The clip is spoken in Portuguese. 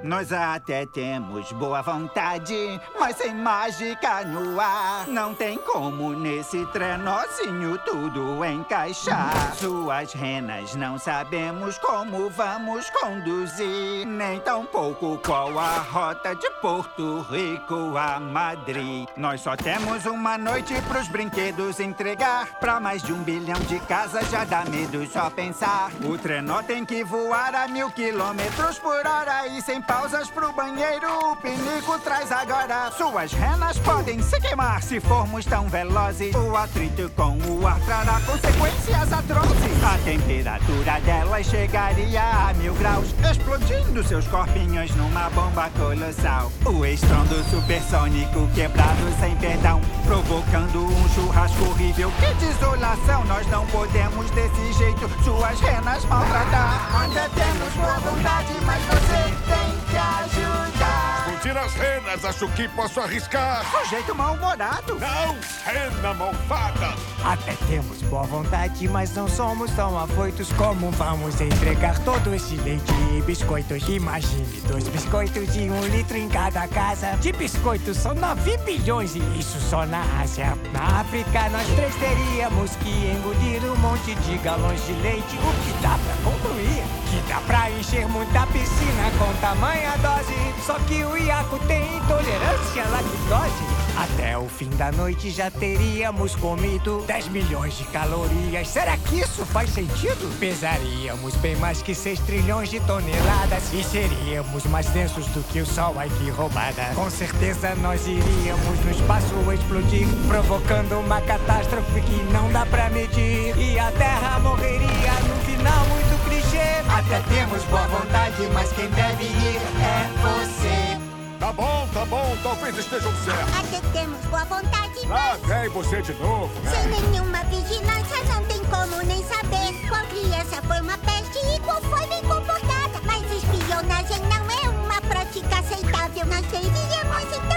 Nós até temos boa vontade, mas sem mágica no ar. Não tem como nesse trenózinho tudo encaixar. Suas renas não sabemos como vamos conduzir, nem tampouco qual a rota de Porto Rico a Madrid. Nós só temos uma noite pros brinquedos entregar. Pra mais de 1 bilhão de casas já dá medo só pensar. O trenó tem que voar a 1000 quilômetros por hora e sem pausas pro banheiro o pinico traz agora. Suas renas podem se queimar se formos tão velozes. O atrito com o ar trará consequências atrozes. A temperatura delas chegaria a 1000 graus, explodindo seus corpinhos numa bomba colossal. O estrondo supersônico quebrado sem perdão, provocando um churrasco horrível. Que desolação, nós não podemos desse jeito suas renas maltratar. Ainda temos boa vontade, mas você tem que ajudar. Explodir as renas, acho que posso arriscar. Sujeito mal-humorado. Não, rena malvada. Até temos boa vontade, mas não somos tão afoitos. Como vamos entregar todo esse leite e biscoitos? Imagine 2 biscoitos e 1 litro em cada casa. De biscoitos são 9 bilhões e isso só na Ásia. Na África nós 3 teríamos que engolir um monte de galões de leite. O que dá pra concluir? Que dá pra encher muita piscina com tamanha dose. Só que o Iaco tem intolerância à lactose. Até o fim da noite já teríamos comido 10 milhões de calorias. Será que isso faz sentido? Pesaríamos bem mais que 6 trilhões de toneladas e seríamos mais densos do que o Sol. Ai, que roubada! Com certeza nós iríamos no espaço explodir, provocando uma catástrofe que não dá pra medir. E a Terra morreria num final muito clichê. Até temos boa vontade, mas quem deve ir é você. Tá bom, talvez estejam certos. Até temos boa vontade, Lá mas vem você de novo, sem né? nenhuma vigilância não tem como nem saber qual criança foi uma peste e qual foi bem comportada. Mas espionagem não é uma prática aceitável. Nós deveríamos então